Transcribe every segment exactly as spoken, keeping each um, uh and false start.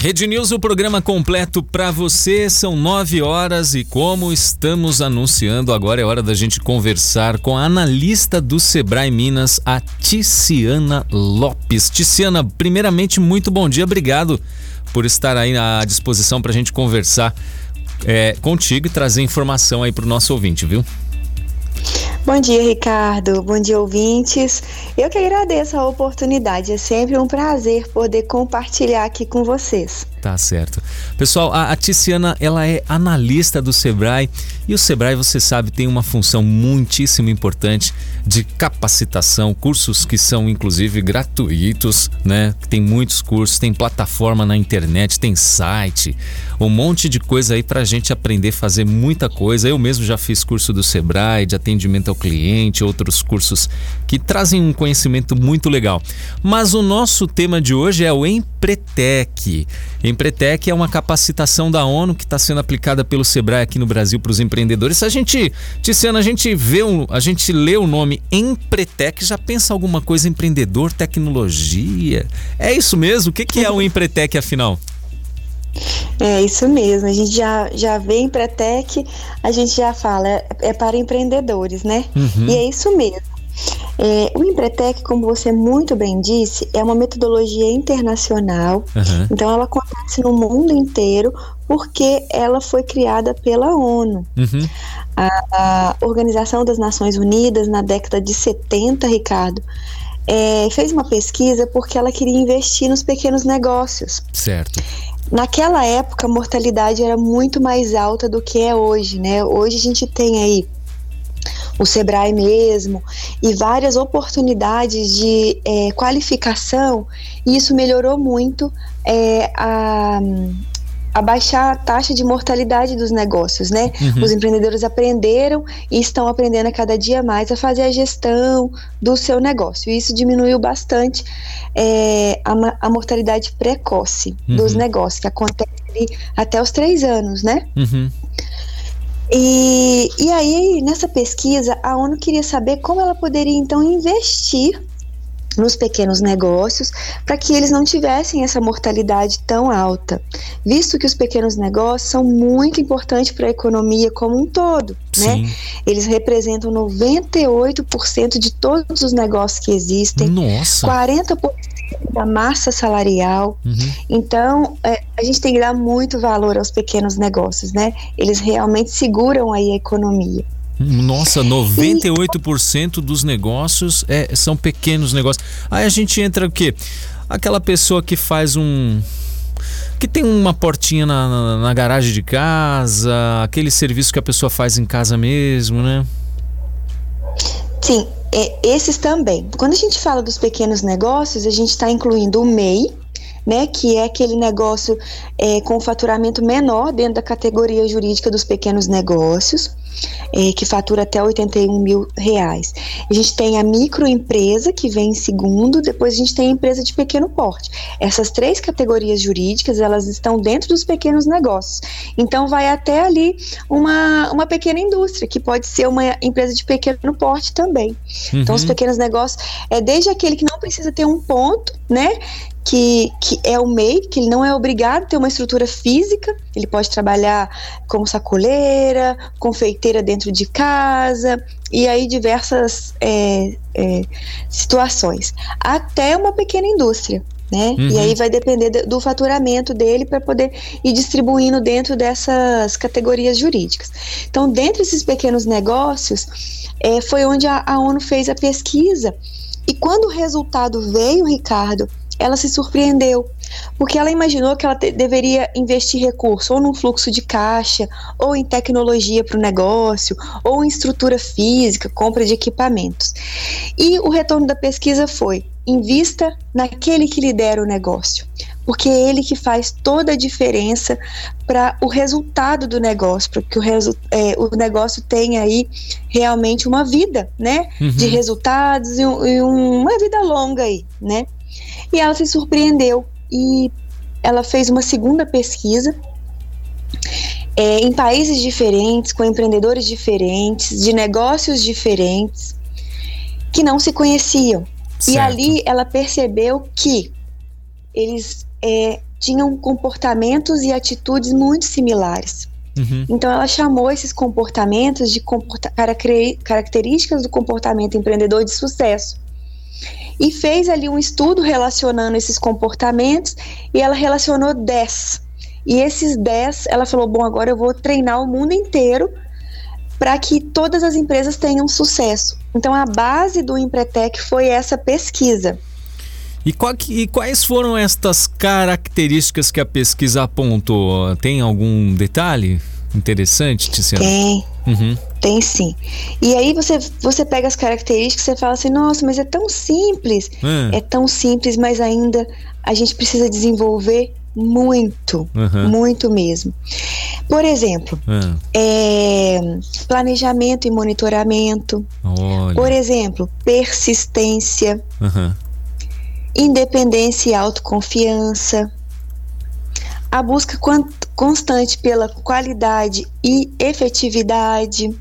Rede News, o programa completo para você, são nove horas e como estamos anunciando, agora é hora da gente conversar com a analista do Sebrae Minas, a Ticiana Lopes. Ticiana, primeiramente, muito bom dia, obrigado por estar aí à disposição para a gente conversar é, contigo e trazer informação aí para o nosso ouvinte, viu? Bom dia, Ricardo. Bom dia, ouvintes. Eu que agradeço a oportunidade. É sempre um prazer poder compartilhar aqui com vocês. Tá certo. Pessoal, a, a Ticiana, ela é analista do Sebrae e o Sebrae, você sabe, tem uma função muitíssimo importante de capacitação, cursos que são inclusive gratuitos, né? Tem muitos cursos, tem plataforma na internet, tem site, um monte de coisa aí pra gente aprender a fazer muita coisa. Eu mesmo já fiz curso do Sebrae, de atendimento ao cliente, outros cursos que trazem um conhecimento muito legal. Mas o nosso tema de hoje é o Empretec. Empretec é uma capacitação da ONU que está sendo aplicada pelo Sebrae aqui no Brasil para os empreendedores. Se a gente, Ticiana, a gente vê, um, a gente lê o nome Empretec, já pensa alguma coisa empreendedor, tecnologia? É isso mesmo? O que, que é o Empretec, afinal? É isso mesmo, a gente já, já vê Empretec, a gente já fala, é, é para empreendedores, né? Uhum. E é isso mesmo. É, o Empretec, como você muito bem disse, é uma metodologia internacional, uhum. Então ela acontece no mundo inteiro porque ela foi criada pela ONU. Uhum. A, a Organização das Nações Unidas, na década de setenta, Ricardo, é, fez uma pesquisa porque ela queria investir nos pequenos negócios. Certo. Naquela época a mortalidade era muito mais alta do que é hoje, né? Hoje a gente tem aí o Sebrae mesmo, e várias oportunidades de é, qualificação, e isso melhorou muito é, a, a baixar a taxa de mortalidade dos negócios, né? Uhum. Os empreendedores aprenderam e estão aprendendo a cada dia mais a fazer a gestão do seu negócio, e isso diminuiu bastante é, a, a mortalidade precoce uhum. dos negócios, que acontece ali até os três anos, né? Uhum. E, e aí, nessa pesquisa, a ONU queria saber como ela poderia, então, investir nos pequenos negócios para que eles não tivessem essa mortalidade tão alta, visto que os pequenos negócios são muito importantes para a economia como um todo, né? Eles representam noventa e oito por cento de todos os negócios que existem. Nossa. quarenta por cento da massa salarial. Uhum. Então, é, a gente tem que dar muito valor aos pequenos negócios, né? Eles realmente seguram aí a economia. Nossa, noventa e oito por cento dos negócios é, são pequenos negócios. Aí a gente entra o quê? Aquela pessoa que faz um... que tem uma portinha na, na, na garagem de casa, aquele serviço que a pessoa faz em casa mesmo, né? Sim, é, esses também. Quando a gente fala dos pequenos negócios, a gente está incluindo o M E I, né, que é aquele negócio é, com faturamento menor dentro da categoria jurídica dos pequenos negócios, é, que fatura até oitenta e um mil reais. A gente tem a microempresa, que vem em segundo, depois a gente tem a empresa de pequeno porte. Essas três categorias jurídicas, elas estão dentro dos pequenos negócios. Então vai até ali uma, uma pequena indústria, que pode ser uma empresa de pequeno porte também. Uhum. Então os pequenos negócios é desde aquele que não precisa ter um ponto, né, Que, que é o M E I, que ele não é obrigado a ter uma estrutura física, ele pode trabalhar como sacoleira, confeiteira dentro de casa, e aí diversas é, é, situações, até uma pequena indústria, né? Uhum. E aí vai depender do faturamento dele para poder ir distribuindo dentro dessas categorias jurídicas. Então, dentro desses pequenos negócios, é, foi onde a, a ONU fez a pesquisa, e quando o resultado veio, Ricardo, ela se surpreendeu, porque ela imaginou que ela te, deveria investir recurso ou num fluxo de caixa, ou em tecnologia para o negócio, ou em estrutura física, compra de equipamentos. E o retorno da pesquisa foi: invista naquele que lidera o negócio, porque é ele que faz toda a diferença para o resultado do negócio, para que o, resu- é, o negócio tenha aí realmente uma vida, né, uhum. de resultados e, um, e um, uma vida longa aí, né? E ela se surpreendeu e ela fez uma segunda pesquisa é, em países diferentes, com empreendedores diferentes, de negócios diferentes, que não se conheciam. Certo. E ali ela percebeu que eles é, tinham comportamentos e atitudes muito similares. Uhum. Então ela chamou esses comportamentos de comporta- características do comportamento empreendedor de sucesso e fez ali um estudo relacionando esses comportamentos, e ela relacionou dez, e esses dez ela falou, bom, agora eu vou treinar o mundo inteiro para que todas as empresas tenham sucesso. Então a base do Empretec foi essa pesquisa. E, qual que, e quais foram estas características que a pesquisa apontou? Tem algum detalhe interessante, Tiziana? Tem, uhum. tem sim. E aí você, você pega as características e você fala assim, nossa, mas é tão simples. É, é tão simples, mas ainda a gente precisa desenvolver muito, uhum. muito mesmo. Por exemplo, uhum. é, planejamento e monitoramento. Olha. Por exemplo, persistência. Uhum. Independência e autoconfiança, a busca constante pela qualidade e efetividade,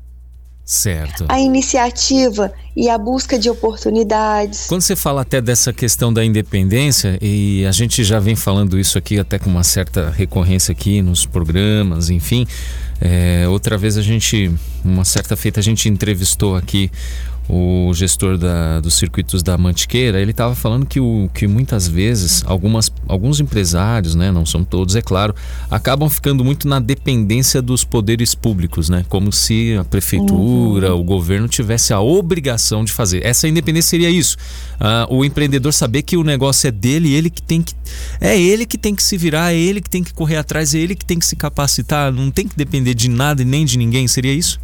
certo. A iniciativa e a busca de oportunidades. Quando você fala até dessa questão da independência, e a gente já vem falando isso aqui até com uma certa recorrência aqui nos programas, enfim, é, outra vez a gente, uma certa feita a gente entrevistou aqui o gestor da, dos circuitos da Mantiqueira. Ele estava falando que, o, que muitas vezes algumas, alguns empresários, né, não são todos, é claro, acabam ficando muito na dependência dos poderes públicos, né, como se a prefeitura, uhum. o governo tivesse a obrigação de fazer. Essa independência seria isso, ah, o empreendedor saber que o negócio é dele, ele que tem que, é ele que tem que se virar, é ele que tem que correr atrás, é ele que tem que se capacitar, não tem que depender de nada e nem de ninguém, seria isso?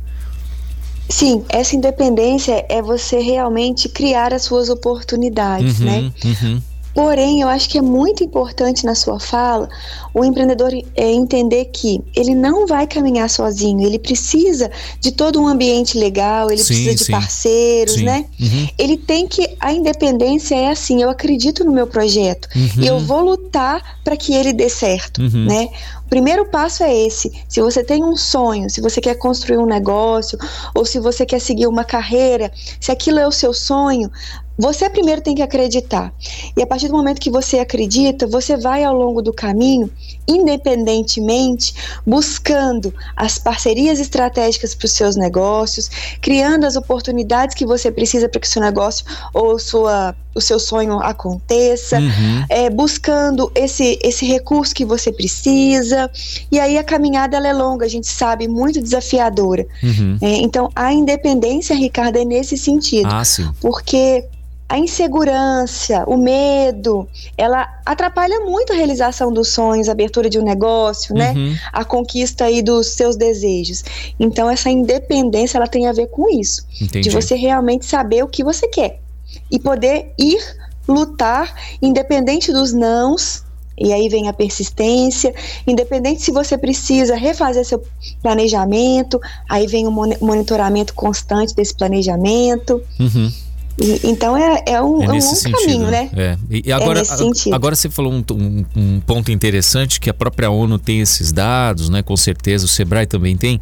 Sim, essa independência é você realmente criar as suas oportunidades, uhum, né? Uhum. Porém, eu acho que é muito importante na sua fala o empreendedor é, entender que ele não vai caminhar sozinho, ele precisa de todo um ambiente legal, ele sim, precisa de sim. parceiros, sim. né? Uhum. Ele tem que, a independência é assim, eu acredito no meu projeto uhum. e eu vou lutar para que ele dê certo, uhum. né? O primeiro passo é esse. Se você tem um sonho, se você quer construir um negócio, ou se você quer seguir uma carreira, se aquilo é o seu sonho, você primeiro tem que acreditar. E a partir do momento que você acredita, você vai ao longo do caminho, independentemente, buscando as parcerias estratégicas para os seus negócios, criando as oportunidades que você precisa para que o seu negócio ou sua, o seu sonho aconteça, uhum. é, buscando esse, esse recurso que você precisa. E aí a caminhada ela é longa, a gente sabe, muito desafiadora. Uhum. É, então a independência, Ricardo, é nesse sentido. Ah, sim. Porque a insegurança, o medo, ela atrapalha muito a realização dos sonhos, a abertura de um negócio, né? Uhum. A conquista aí dos seus desejos. Então essa independência, ela tem a ver com isso. Entendi. De você realmente saber o que você quer e poder ir lutar, independente dos nãos. E aí vem a persistência, independente se você precisa refazer seu planejamento, aí vem o monitoramento constante desse planejamento. Uhum. E, então é, é um, é é um nesse longo sentido, caminho, né? É. E, e agora, é nesse sentido. agora você falou um, um, um ponto interessante, que a própria ONU tem esses dados, né? Com certeza o Sebrae também tem,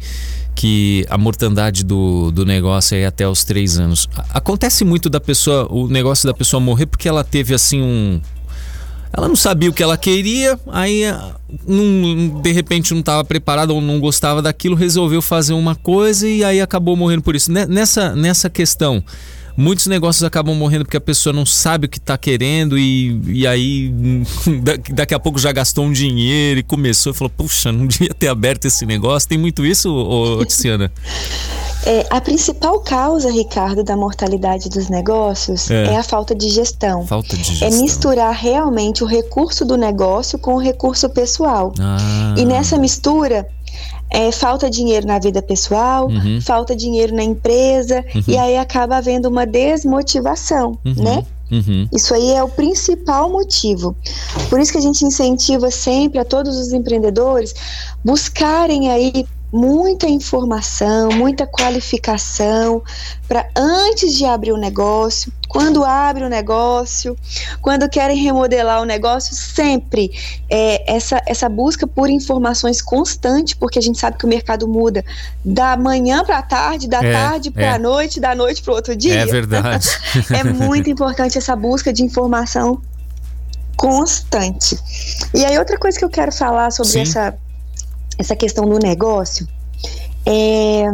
que a mortandade do, do negócio é até os três anos. Acontece muito da pessoa, o negócio da pessoa morrer porque ela teve assim um... Ela não sabia o que ela queria, aí não, de repente não estava preparada ou não gostava daquilo, resolveu fazer uma coisa e aí acabou morrendo por isso. Nessa, nessa questão, muitos negócios acabam morrendo porque a pessoa não sabe o que está querendo e, e aí daqui a pouco já gastou um dinheiro e começou e falou, puxa, não devia ter aberto esse negócio. Tem muito isso, ô, Tiziana? É, a principal causa, Ricardo, da mortalidade dos negócios é, é a falta de gestão. Falta de gestão. É misturar realmente o recurso do negócio com o recurso pessoal. Ah. E nessa mistura, é, falta dinheiro na vida pessoal, uhum. falta dinheiro na empresa, uhum. e aí acaba havendo uma desmotivação, uhum. né? Uhum. Isso aí é o principal motivo. Por isso que a gente incentiva sempre a todos os empreendedores buscarem aí muita informação, muita qualificação para antes de abrir o negócio, quando abre o negócio, quando querem remodelar o negócio, sempre é, essa, essa busca por informações constante, porque a gente sabe que o mercado muda da manhã para a tarde, da é, tarde para a é. noite, da noite para o outro dia. É verdade. É muito importante essa busca de informação constante. E aí outra coisa que eu quero falar sobre essa, essa questão do negócio é...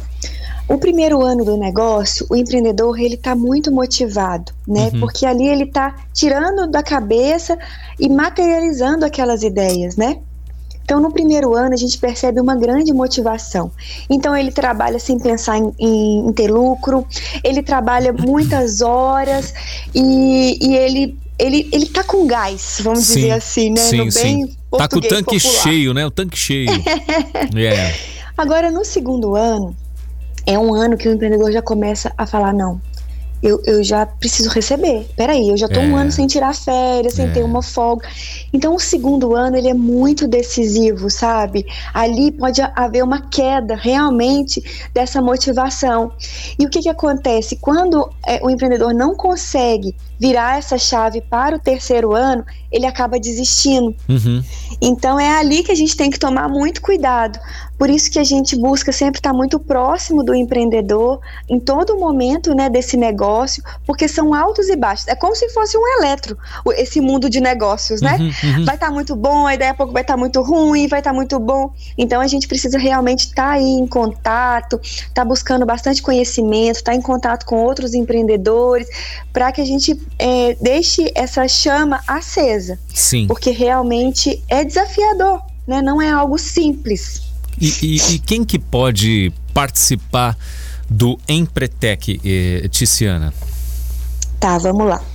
O primeiro ano do negócio, o empreendedor, ele tá muito motivado, né? Uhum. Porque ali ele tá tirando da cabeça e materializando aquelas ideias, né? Então, no primeiro ano, a gente percebe uma grande motivação. Então, ele trabalha sem pensar em, em, em ter lucro, ele trabalha muitas horas e, e ele, ele, ele tá com gás, vamos sim, dizer assim, né? Sim, no bem sim. Tá com o tanque popular. cheio, né? O tanque cheio. yeah. Agora, no segundo ano, é um ano que o empreendedor já começa a falar, não, eu, eu já preciso receber, peraí, eu já tô é. um ano sem tirar férias, sem é. ter uma folga. Então o segundo ano ele é muito decisivo, sabe? Ali pode haver uma queda realmente dessa motivação. E o que que acontece? Quando é, o empreendedor não consegue virar essa chave para o terceiro ano, ele acaba desistindo. Uhum. Então é ali que a gente tem que tomar muito cuidado. Por isso que a gente busca sempre estar muito próximo do empreendedor em todo momento, né, desse negócio, porque são altos e baixos. É como se fosse um eletro, esse mundo de negócios, né? Uhum, uhum. Vai estar muito bom, aí daí a pouco vai estar muito ruim, vai estar muito bom. Então a gente precisa realmente estar aí em contato, estar buscando bastante conhecimento, estar em contato com outros empreendedores, para que a gente é, deixe essa chama acesa. Sim. Porque realmente é desafiador, né? Não é algo simples. E, e, e quem que pode participar do Empretec, eh, Tiziana? Tá, vamos lá.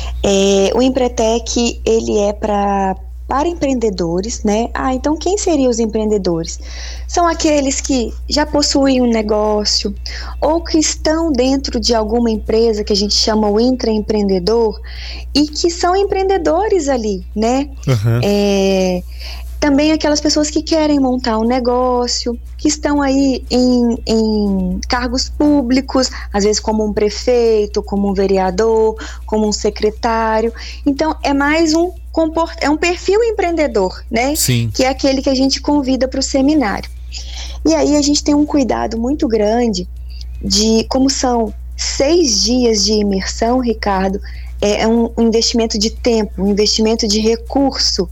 É, o Empretec, ele é pra, para empreendedores, né? Ah, então quem seriam os empreendedores? São aqueles que já possuem um negócio ou que estão dentro de alguma empresa que a gente chama o intraempreendedor e que são empreendedores ali, né? Uhum. É... Também aquelas pessoas que querem montar um negócio, que estão aí em, em cargos públicos, às vezes como um prefeito, como um vereador, como um secretário. Então, é mais um, comport... é um perfil empreendedor, né? Sim. Que é aquele que a gente convida para o seminário. E aí a gente tem um cuidado muito grande de, como são seis dias de imersão, Ricardo, é um investimento de tempo, um investimento de recurso.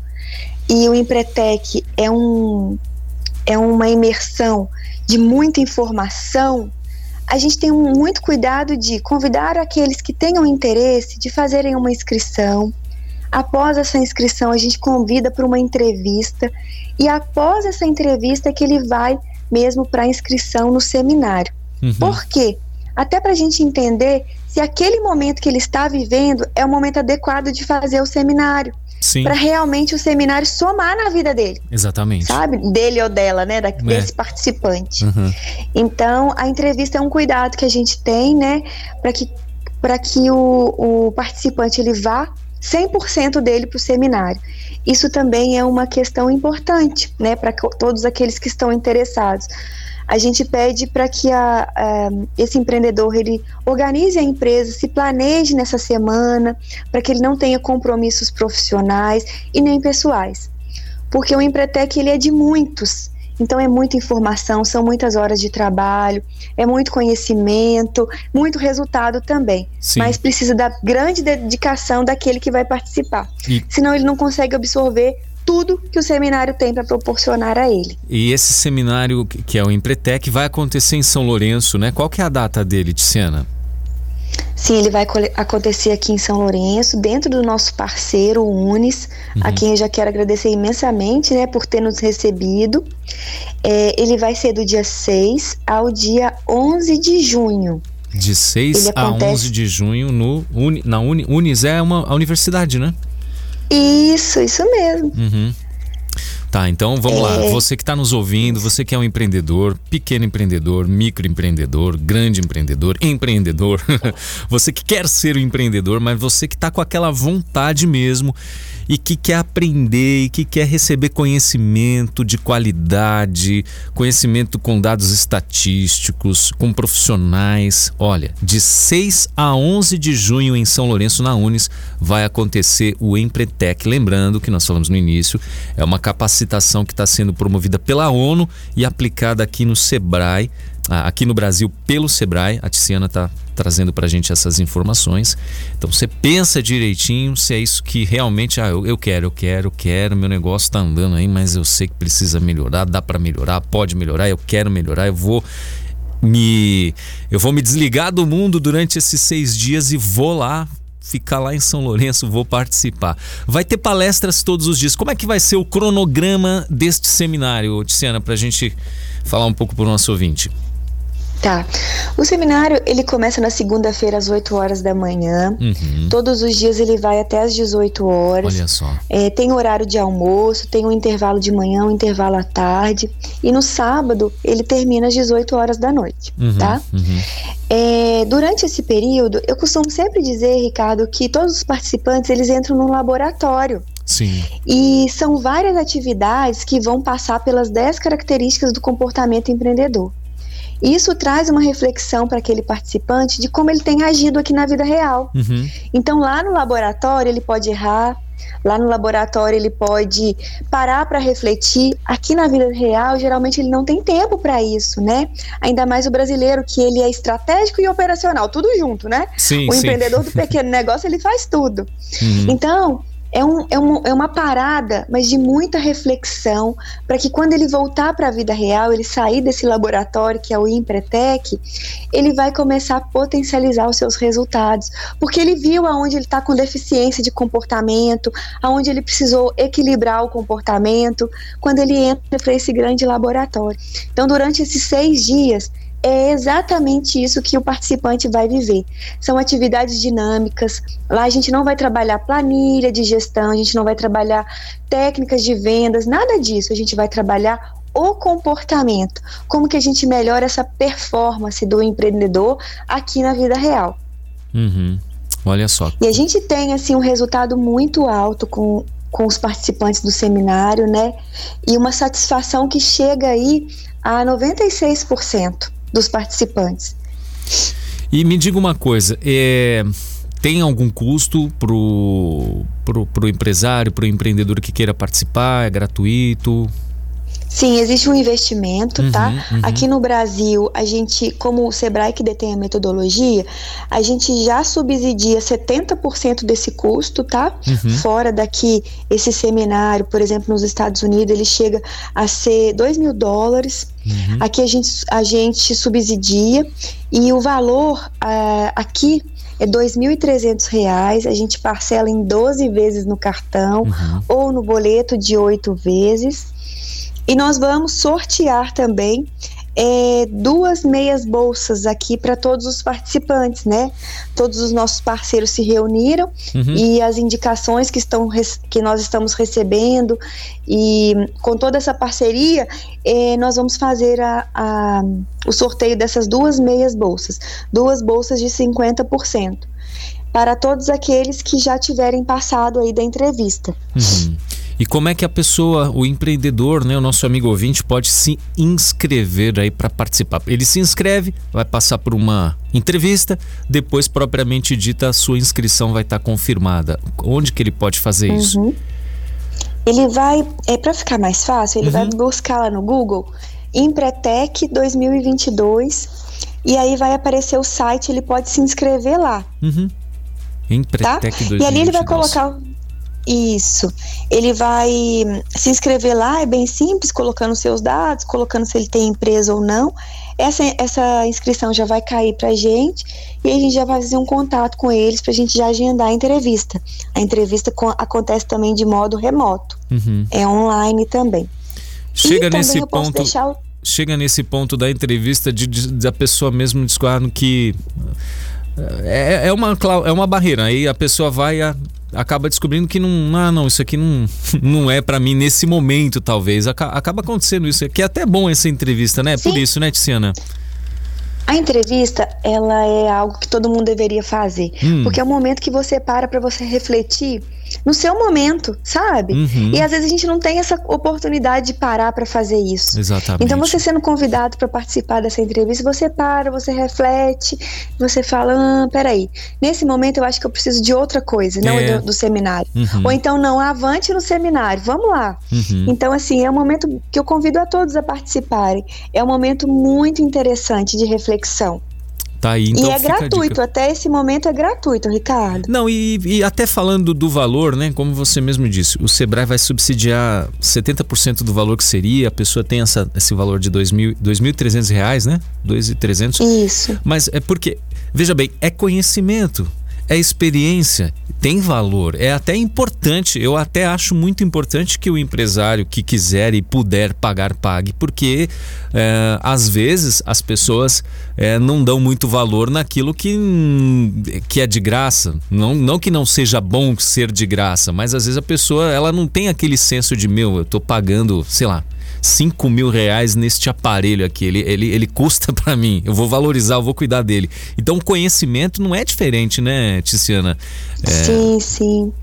E o Empretec é, um, é uma imersão de muita informação. A gente tem um, muito cuidado de convidar aqueles que tenham interesse de fazerem uma inscrição. Após essa inscrição, a gente convida para uma entrevista. E após essa entrevista é que ele vai mesmo para a inscrição no seminário. Uhum. Por quê? Até para a gente entender se aquele momento que ele está vivendo é o momento adequado de fazer o seminário. Para realmente o seminário somar na vida dele. Exatamente. Sabe? Dele ou dela, né? Da, é. Desse participante. Uhum. Então, a entrevista é um cuidado que a gente tem, né? Para que, para que o, o participante ele vá cem por cento dele para o seminário. Isso também é uma questão importante, né? Para todos aqueles que estão interessados. A gente pede para que a, a, esse empreendedor ele organize a empresa, se planeje nessa semana, para que ele não tenha compromissos profissionais e nem pessoais. Porque o Empretec ele é de muitos, então é muita informação, são muitas horas de trabalho, é muito conhecimento, muito resultado também. Sim. Mas precisa da grande dedicação daquele que vai participar. E... Senão ele não consegue absorver tudo que o seminário tem para proporcionar a ele. E esse seminário, que é o Empretec, vai acontecer em São Lourenço, né? Qual que é a data dele, Tiziana? Sim, ele vai acontecer aqui em São Lourenço, dentro do nosso parceiro, o Unis, uhum. a quem eu já quero agradecer imensamente, né, por ter nos recebido. É, ele vai ser do dia seis ao dia onze de junho. De seis a onze de junho no Uni, na Uni, Unis é uma a universidade, né? Isso, isso mesmo. Uhum. Tá, então vamos é... lá. Você que está nos ouvindo, você que é um empreendedor, pequeno empreendedor, microempreendedor, grande empreendedor, empreendedor, você que quer ser um empreendedor, mas você que está com aquela vontade mesmo e que quer aprender e que quer receber conhecimento de qualidade, conhecimento com dados estatísticos, com profissionais. Olha, de seis a onze de junho em São Lourenço, na Unis, vai acontecer o Empretec. Lembrando que nós falamos no início, é uma capacitação que está sendo promovida pela ONU e aplicada aqui no Sebrae aqui no Brasil pelo Sebrae. A Tiziana está trazendo para a gente essas informações. Então você pensa direitinho se é isso que realmente ah, eu, eu quero, eu quero, eu quero, meu negócio está andando aí, mas eu sei que precisa melhorar, dá para melhorar, pode melhorar, eu quero melhorar, eu vou me eu vou me desligar do mundo durante esses seis dias e vou lá ficar lá em São Lourenço, vou participar. Vai ter palestras todos os dias. Como é que vai ser o cronograma deste seminário, Tiziana, para a gente falar um pouco para o nosso ouvinte? Tá. O seminário, ele começa na segunda-feira às oito horas da manhã. Uhum. Todos os dias ele vai até às dezoito horas. Olha só. É, tem horário de almoço, tem um intervalo de manhã, um intervalo à tarde. E no sábado ele termina às dezoito horas da noite, uhum, tá? Uhum. É, durante esse período, eu costumo sempre dizer, Ricardo, que todos os participantes, eles entram num laboratório. Sim. E são várias atividades que vão passar pelas dez características do comportamento empreendedor. Isso traz uma reflexão para aquele participante de como ele tem agido aqui na vida real. Uhum. Então, lá no laboratório, ele pode errar, lá no laboratório, ele pode parar para refletir. Aqui na vida real, geralmente, ele não tem tempo para isso, né? Ainda mais o brasileiro, que ele é estratégico e operacional, tudo junto, né? Sim, o sim. empreendedor do pequeno negócio, ele faz tudo. Uhum. Então, É, um, é, um, é uma parada, mas de muita reflexão, para que quando ele voltar para a vida real, ele sair desse laboratório que é o Empretec, ele vai começar a potencializar os seus resultados, porque ele viu aonde ele está com deficiência de comportamento, aonde ele precisou equilibrar o comportamento, quando ele entra para esse grande laboratório. Então, durante esses seis dias, é exatamente isso que o participante vai viver. São atividades dinâmicas. Lá a gente não vai trabalhar planilha de gestão, a gente não vai trabalhar técnicas de vendas, nada disso. A gente vai trabalhar o comportamento. Como que a gente melhora essa performance do empreendedor aqui na vida real. Uhum. Olha só. E a gente tem assim um resultado muito alto com, com os participantes do seminário, né? E uma satisfação que chega aí a noventa e seis por cento. Dos participantes. E me diga uma coisa, é, tem algum custo pro, pro, pro empresário, pro empreendedor que queira participar? É gratuito? Sim, existe um investimento, uhum, tá? Uhum. Aqui no Brasil, a gente, como o Sebrae que detém a metodologia, a gente já subsidia setenta por cento desse custo, tá? Uhum. Fora daqui, esse seminário, por exemplo, nos Estados Unidos, ele chega a ser dois mil dólares. Uhum. Aqui a gente, a gente subsidia e o valor uh, aqui é dois mil e trezentos reais, a gente parcela em doze vezes no cartão uhum. ou no boleto de oito vezes. E nós vamos sortear também é, duas meias bolsas aqui para todos os participantes, né? Todos os nossos parceiros se reuniram uhum. e as indicações que, estão, que nós estamos recebendo e com toda essa parceria, é, nós vamos fazer a, a, o sorteio dessas duas meias bolsas, duas bolsas de cinquenta por cento para todos aqueles que já tiverem passado aí da entrevista. Uhum. E como é que a pessoa, o empreendedor, né, o nosso amigo ouvinte, pode se inscrever aí para participar? Ele se inscreve, vai passar por uma entrevista, depois propriamente dita a sua inscrição vai estar confirmada. Onde que ele pode fazer isso? Uhum. Ele vai, é, para ficar mais fácil, ele uhum. vai buscar lá no Google Empretec dois mil e vinte e dois e aí vai aparecer o site, ele pode se inscrever lá. Uhum. Empretec tá? dois mil e vinte e dois. E ali ele vai colocar... Isso, ele vai se inscrever lá, é bem simples, colocando seus dados, colocando se ele tem empresa ou não. Essa, essa inscrição já vai cair pra gente e a gente já vai fazer um contato com eles pra gente já agendar a entrevista. A entrevista com, acontece também de modo remoto, uhum. é online também. Chega e nesse também eu posso ponto, deixar o... chega nesse ponto da entrevista de, de, da pessoa mesmo discordando que é, é, uma, é uma barreira, aí a pessoa vai a acaba descobrindo que não, ah, não, isso aqui não, não é pra mim nesse momento, talvez. Acaba acontecendo isso, que é até bom essa entrevista, né? Sim. Por isso, né, Tiziana? A entrevista, ela é algo que todo mundo deveria fazer, hum. porque é o momento que você para pra você refletir no seu momento, sabe? Uhum. E às vezes a gente não tem essa oportunidade de parar para fazer isso. Exatamente. Então você sendo convidado para participar dessa entrevista, você para, você reflete, você fala, ah, peraí, nesse momento eu acho que eu preciso de outra coisa, não é. do, do seminário. Uhum. Ou então não, avante no seminário, vamos lá. Uhum. Então assim, é um momento que eu convido a todos a participarem. É um momento muito interessante de reflexão. Tá aí, então e é gratuito, até esse momento é gratuito, Ricardo. Não, e, e até falando do valor, né? Como você mesmo disse, o Sebrae vai subsidiar setenta por cento do valor que seria, a pessoa tem essa, esse valor de dois mil e trezentos reais, né? dois mil e trezentos. Isso. Mas é porque, veja bem, é conhecimento, é experiência, tem valor, é até importante, eu até acho muito importante que o empresário que quiser e puder pagar, pague, porque é, às vezes as pessoas é, não dão muito valor naquilo que, que é de graça, não, não que não seja bom ser de graça, mas às vezes a pessoa ela não tem aquele senso de, meu, eu tô pagando, sei lá, cinco mil reais neste aparelho aqui, ele, ele, ele custa para mim, eu vou valorizar, eu vou cuidar dele. Então o conhecimento não é diferente, né, Tiziana? É... Sim, sim.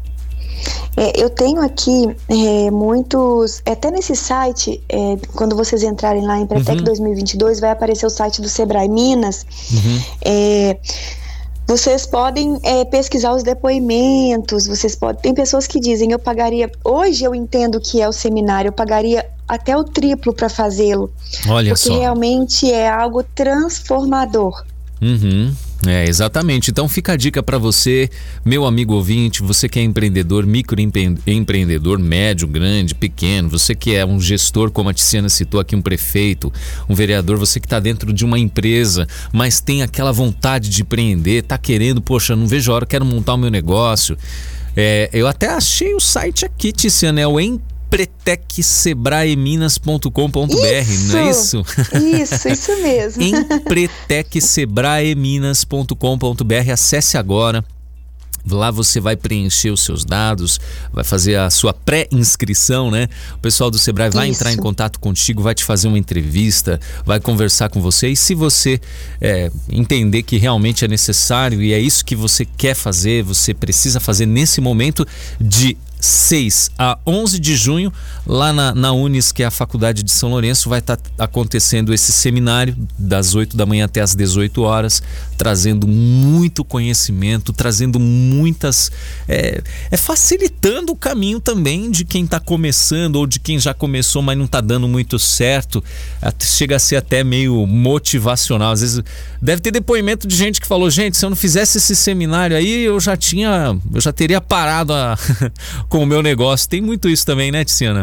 É, eu tenho aqui é, muitos, até nesse site, é, quando vocês entrarem lá em Empretec uhum. dois mil e vinte e dois, vai aparecer o site do Sebrae Minas. Uhum. É, vocês podem é, pesquisar os depoimentos, vocês podem, tem pessoas que dizem, eu pagaria, hoje eu entendo que é o seminário, eu pagaria até o triplo para fazê-lo. Olha porque só. Porque realmente é algo transformador. Uhum. É, exatamente. Então fica a dica para você, meu amigo ouvinte, você que é empreendedor, microempreendedor, médio, grande, pequeno, você que é um gestor, como a Tiziana citou aqui, um prefeito, um vereador, você que está dentro de uma empresa, mas tem aquela vontade de empreender, tá querendo, poxa, não vejo a hora, quero montar o meu negócio. É, eu até achei o site aqui, Tiziana, é o em empretec sebrae minas ponto com ponto b r, não é isso? Isso, isso mesmo. empretec sebrae minas ponto com ponto b r, acesse agora. Lá você vai preencher os seus dados, vai fazer a sua pré-inscrição, né? O pessoal do Sebrae vai Isso. entrar em contato contigo, vai te fazer uma entrevista, vai conversar com você. E se você é, entender que realmente é necessário e é isso que você quer fazer, você precisa fazer nesse momento, de seis a onze de junho, lá na, na Unis, que é a Faculdade de São Lourenço, vai estar tá acontecendo esse seminário das oito da manhã até as dezoito horas, trazendo muito conhecimento, trazendo muitas... É, é facilitando o caminho também de quem está começando ou de quem já começou, mas não está dando muito certo. Chega a ser até meio motivacional. Às vezes deve ter depoimento de gente que falou, gente, se eu não fizesse esse seminário aí, eu já tinha, eu já teria parado a... com o meu negócio. Tem muito isso também, né, Tiziana?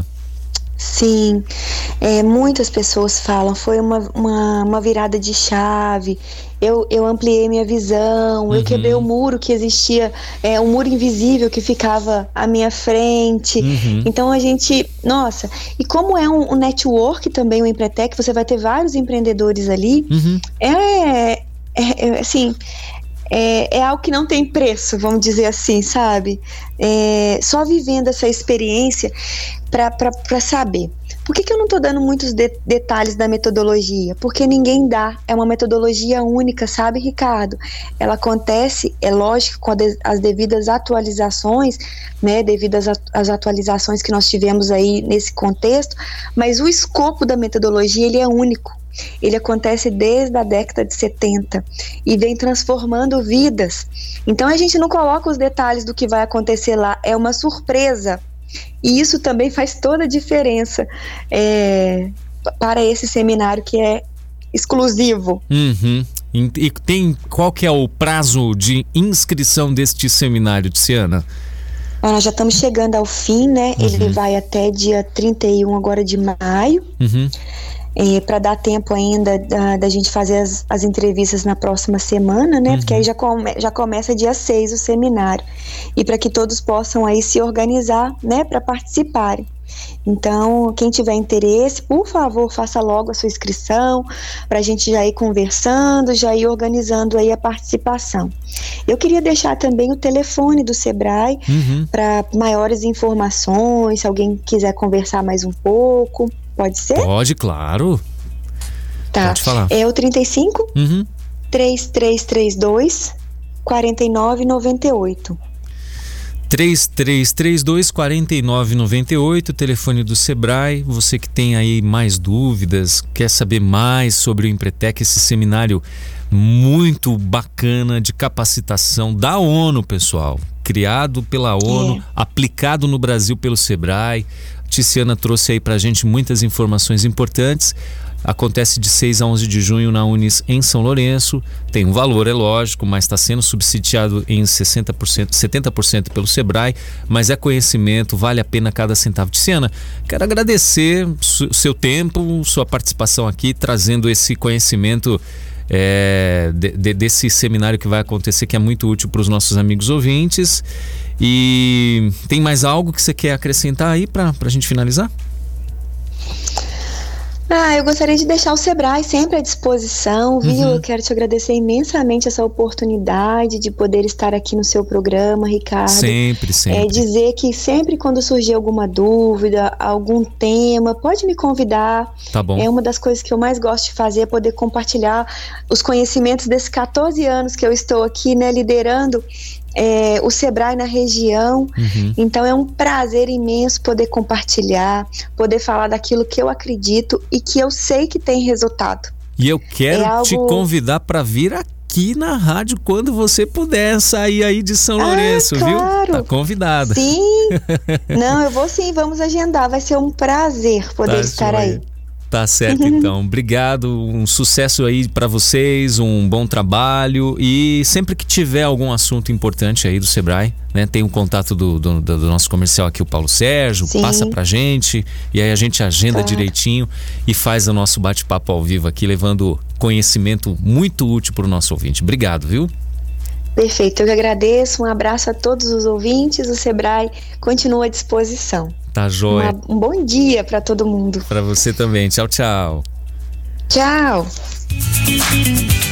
Sim, é, muitas pessoas falam, foi uma, uma, uma virada de chave, eu, eu ampliei minha visão, uhum. eu quebrei o muro que existia, é, um muro invisível que ficava à minha frente. Uhum. Então a gente, nossa, e como é um, um network também, o Empretec, você vai ter vários empreendedores ali, uhum. é, é, é assim... É, é algo que não tem preço, vamos dizer assim, sabe? É, só vivendo essa experiência para saber. Por que, que eu não estou dando muitos de, detalhes da metodologia? Porque ninguém dá, é uma metodologia única, sabe, Ricardo? Ela acontece, é lógico, com a de, as devidas atualizações, né, devido às, às atualizações que nós tivemos aí nesse contexto, mas o escopo da metodologia, ele é único. Ele acontece desde a década de setenta e vem transformando vidas. Então a gente não coloca os detalhes do que vai acontecer lá, é uma surpresa. E isso também faz toda a diferença é, para esse seminário que é exclusivo. Uhum. E tem, qual que é o prazo de inscrição deste seminário, Tiziana? Nós já estamos chegando ao fim, né? Uhum. Ele vai até dia trinta e um agora de maio. Uhum. É, para dar tempo ainda da, da gente fazer as, as entrevistas na próxima semana, né? Uhum. Porque aí já, come, já começa dia seis o seminário. E para que todos possam aí se organizar, né? Para participarem. Então, quem tiver interesse, por favor, faça logo a sua inscrição, para a gente já ir conversando, já ir organizando aí a participação. Eu queria deixar também o telefone do Sebrae uhum. para maiores informações, se alguém quiser conversar mais um pouco. Pode ser? Pode, claro. Tá. Pode falar. É o trinta e cinco, uhum. três três três dois, quatro nove nove oito. três três três dois, quatro nove nove oito, telefone do Sebrae. Você que tem aí mais dúvidas, quer saber mais sobre o Empretec, esse seminário muito bacana de capacitação da ONU, pessoal, criado pela ONU, é. aplicado no Brasil pelo Sebrae. Tiziana trouxe aí pra gente muitas informações importantes. Acontece de seis a onze de junho na Unis em São Lourenço. Tem um valor, é lógico, mas está sendo subsidiado em sessenta por cento, setenta por cento pelo Sebrae, mas é conhecimento, vale a pena cada centavo. Tiziana, quero agradecer o seu tempo, sua participação aqui, trazendo esse conhecimento é, de, de, desse seminário que vai acontecer, que é muito útil para os nossos amigos ouvintes. E tem mais algo que você quer acrescentar aí para a gente finalizar? Ah, eu gostaria de deixar o Sebrae sempre à disposição, viu? Uhum. Eu quero te agradecer imensamente essa oportunidade de poder estar aqui no seu programa, Ricardo. Sempre, sempre. É, dizer que sempre quando surgir alguma dúvida, algum tema, pode me convidar. Tá bom. É uma das coisas que eu mais gosto de fazer, é poder compartilhar os conhecimentos desses quatorze anos que eu estou aqui, né, liderando É, o Sebrae na região. Uhum. Então é um prazer imenso poder compartilhar, poder falar daquilo que eu acredito e que eu sei que tem resultado. E eu quero é algo... te convidar para vir aqui na rádio quando você puder sair aí de São Lourenço, ah, claro. Viu? Tá convidada. Sim, não, eu vou sim, vamos agendar, vai ser um prazer poder tá estar joia. Aí. Tá certo, então. Obrigado, um sucesso aí para vocês, um bom trabalho, e sempre que tiver algum assunto importante aí do Sebrae, né, tem o um contato do, do, do nosso comercial aqui, o Paulo Sérgio, Sim. passa pra gente e aí a gente agenda claro. direitinho e faz o nosso bate-papo ao vivo aqui, levando conhecimento muito útil para o nosso ouvinte. Obrigado, viu? Perfeito, eu que agradeço, um abraço a todos os ouvintes, o Sebrae continua à disposição. Tá joia. Uma, um bom dia para todo mundo. Para você também. Tchau, tchau. Tchau.